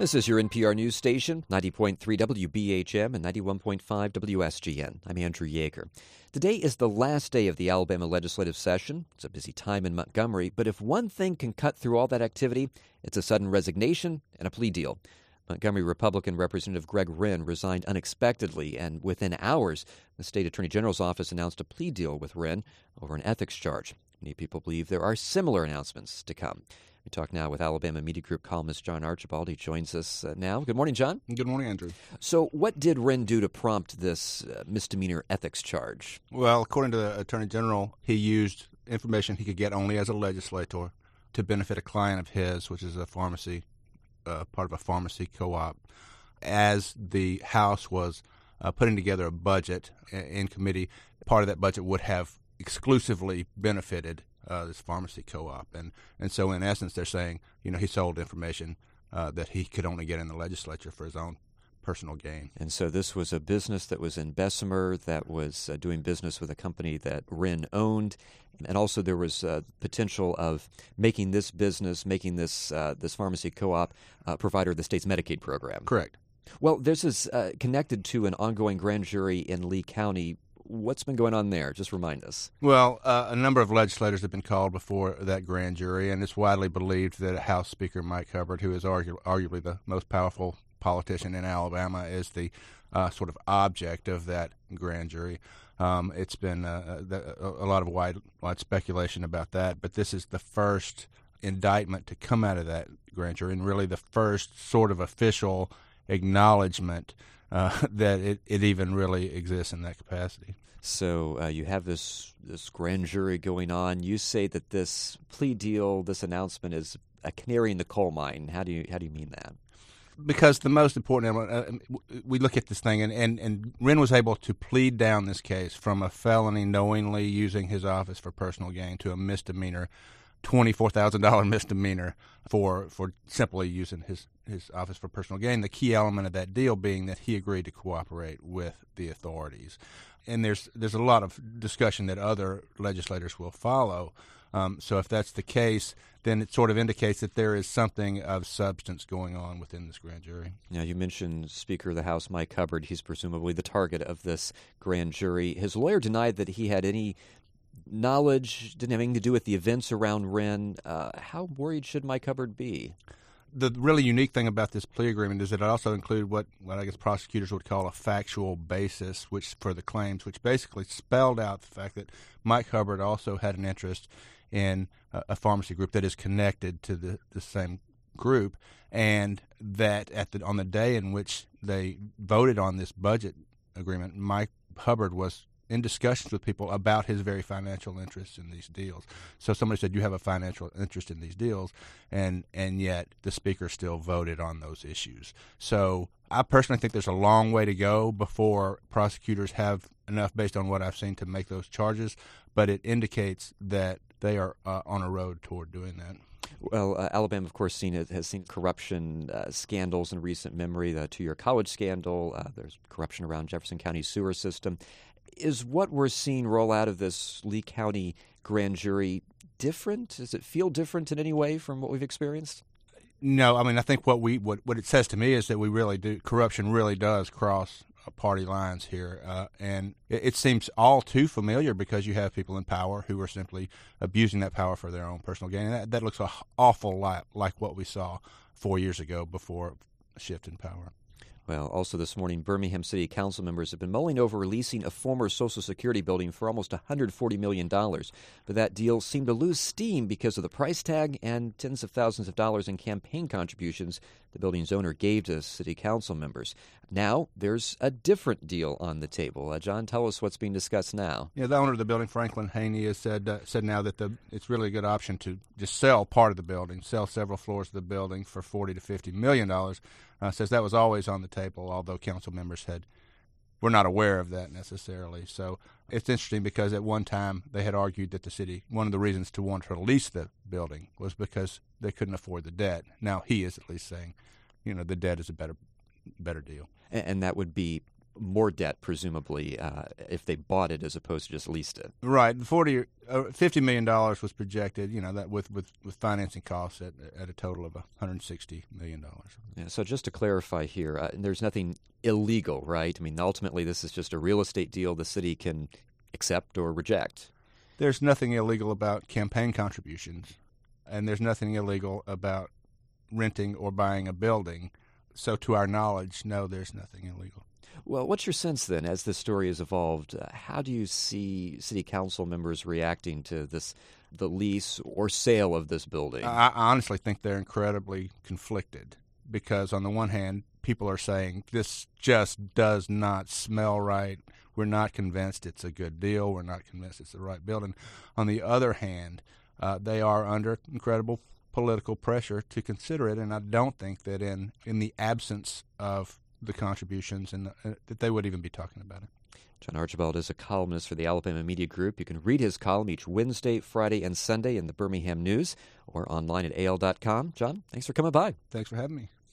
This is your NPR news station, 90.3 WBHM and 91.5 WSGN. I'm Andrew Yeager. Today is the last day of the Alabama legislative session. It's a busy time in Montgomery, but if one thing can cut through all that activity, it's a sudden resignation and a plea deal. Montgomery Republican Representative Greg Wren resigned unexpectedly, and within hours, the state attorney general's office announced a plea deal with Wren over an ethics charge. Many people believe there are similar announcements to come. We talk now with Alabama Media Group columnist John Archibald. He joins us now. Good morning, John. Good morning, Andrew. So what did Wren do to prompt this misdemeanor ethics charge? Well, according to the Attorney General, he used information he could get only as a legislator to benefit a client of his, which is a pharmacy, part of a pharmacy co-op. As the House was putting together a budget in committee, part of that budget would have exclusively benefited this pharmacy co-op. And so in essence, they're saying, he sold information that he could only get in the legislature for his own personal gain. And so this was a business that was in Bessemer that was doing business with a company that Wren owned. And also there was potential of making this pharmacy co-op provider of the state's Medicaid program. Correct. Well, this is connected to an ongoing grand jury in Lee County. What's been going on there? Just remind us. Well, a number of legislators have been called before that grand jury, and it's widely believed that House Speaker Mike Hubbard, who is arguably the most powerful politician in Alabama, is the sort of object of that grand jury. It's been a lot of wide speculation about that, but this is the first indictment to come out of that grand jury, and really the first sort of official acknowledgement that it even really exists in that capacity. So you have this grand jury going on. You say that this plea deal, this announcement, is a canary in the coal mine. How do you mean that? Because the most important element, we look at this thing, and Wren was able to plead down this case from a felony knowingly using his office for personal gain to a misdemeanor, $24,000 misdemeanor for simply using his office for personal gain. The key element of that deal being that he agreed to cooperate with the authorities. And there's a lot of discussion that other legislators will follow. So if that's the case, then it sort of indicates that there is something of substance going on within this grand jury. Now, you mentioned Speaker of the House Mike Hubbard. He's presumably the target of this grand jury. His lawyer denied that he had any knowledge, didn't have anything to do with the events around Wren. How worried should Mike Hubbard be? The really unique thing about this plea agreement is that it also included what I guess prosecutors would call a factual basis for the claims, which basically spelled out the fact that Mike Hubbard also had an interest in a pharmacy group that is connected to the same group, and that on the day in which they voted on this budget agreement, Mike Hubbard was in discussions with people about his very financial interests in these deals. So somebody said, you have a financial interest in these deals, and yet the speaker still voted on those issues. So I personally think there's a long way to go before prosecutors have enough, based on what I've seen, to make those charges, but it indicates that they are on a road toward doing that. Well, Alabama, of course, has seen corruption scandals in recent memory. The two-year college scandal, there's corruption around Jefferson County sewer system. Is what we're seeing roll out of this Lee County grand jury different? Does it feel different in any way from what we've experienced? No, I mean, I think what it says to me is that we really do, corruption really does cross party lines here, and it seems all too familiar because you have people in power who are simply abusing that power for their own personal gain, and that looks an awful lot like what we saw 4 years ago before a shift in power. Well, also this morning, Birmingham City Council members have been mulling over releasing a former Social Security building for almost $140 million. But that deal seemed to lose steam because of the price tag and tens of thousands of dollars in campaign contributions the building's owner gave to city council members. Now there's a different deal on the table. John, tell us what's being discussed now. Yeah, the owner of the building, Franklin Haney, has said now that it's really a good option to just sell part of the building, sell several floors of the building for $40 to $50 million. Says that was always on the table, although council members were not aware of that necessarily. So it's interesting because at one time they had argued that the city, one of the reasons to want to lease the building was because they couldn't afford the debt. Now he is at least saying, the debt is a better deal. And that would be more debt, presumably, if they bought it as opposed to just leased it. Right. $50 million was projected, that with financing costs at a total of $160 million. Yeah, so just to clarify here, there's nothing illegal, right? I mean, ultimately, this is just a real estate deal the city can accept or reject. There's nothing illegal about campaign contributions, and there's nothing illegal about renting or buying a building. So to our knowledge, no, there's nothing illegal. Well, what's your sense then, as this story has evolved? How do you see city council members reacting to the lease or sale of this building? I honestly think they're incredibly conflicted because, on the one hand, people are saying this just does not smell right. We're not convinced it's a good deal. We're not convinced it's the right building. On the other hand, they are under incredible political pressure to consider it, and I don't think that in the absence of the contributions and that they would even be talking about it. John Archibald is a columnist for the Alabama Media Group. You can read his column each Wednesday, Friday, and Sunday in the Birmingham News or online at al.com. John, thanks for coming by. Thanks for having me.